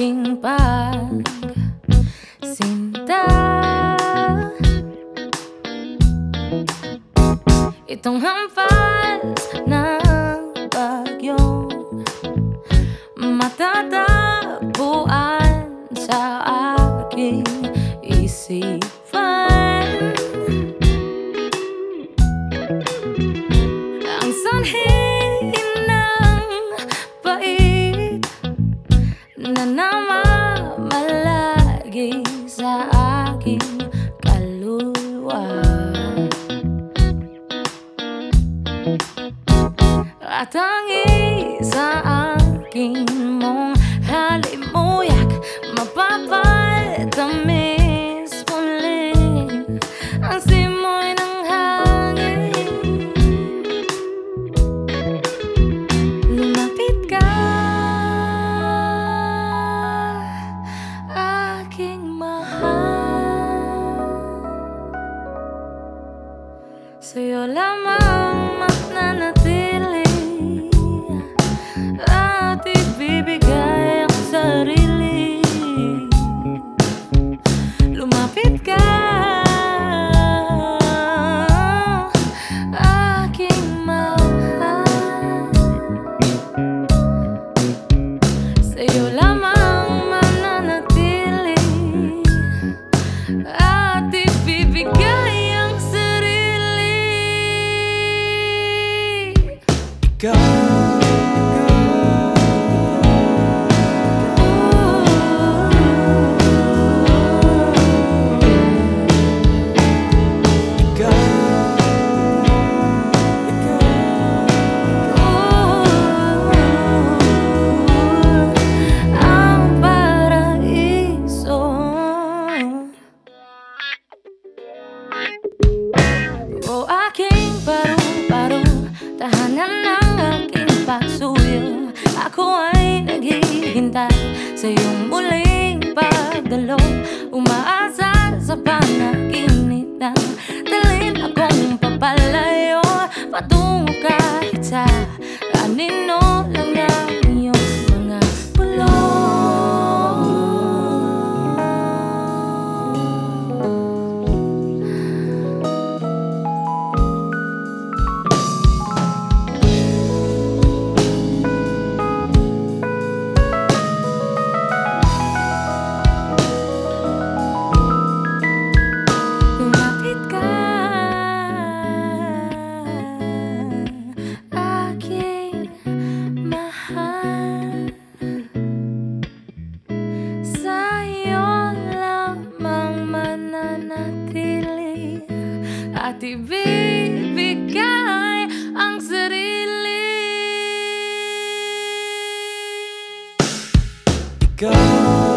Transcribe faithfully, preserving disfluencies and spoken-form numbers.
aking pagsinta. Itong hampas ng bagyong matatagpuan sa aking isipan. Ang sanhi ng pait na namamalagi sa aking kaluluwa. At ang isa aking mong halimuyak mapapatamis muli ang simoy ng hangin. Lumapit ka, aking mahal, sa'yo lamang mananatili at ibibigay ang sarili. Lumapit ka, aking mahal, sa'yo lamang mananatili at ibibigay ang sarili. Ikaw o aking parong-parong tahanan ng aking pagsuyo. Ako ay naghihintay sa iyong muling pagdalo, umaasa sa panaginip na dalhin akong papalayo patungo kahit sa kanino lang ng iyong mga bulong. At ibibigay ang sarili. Ikaw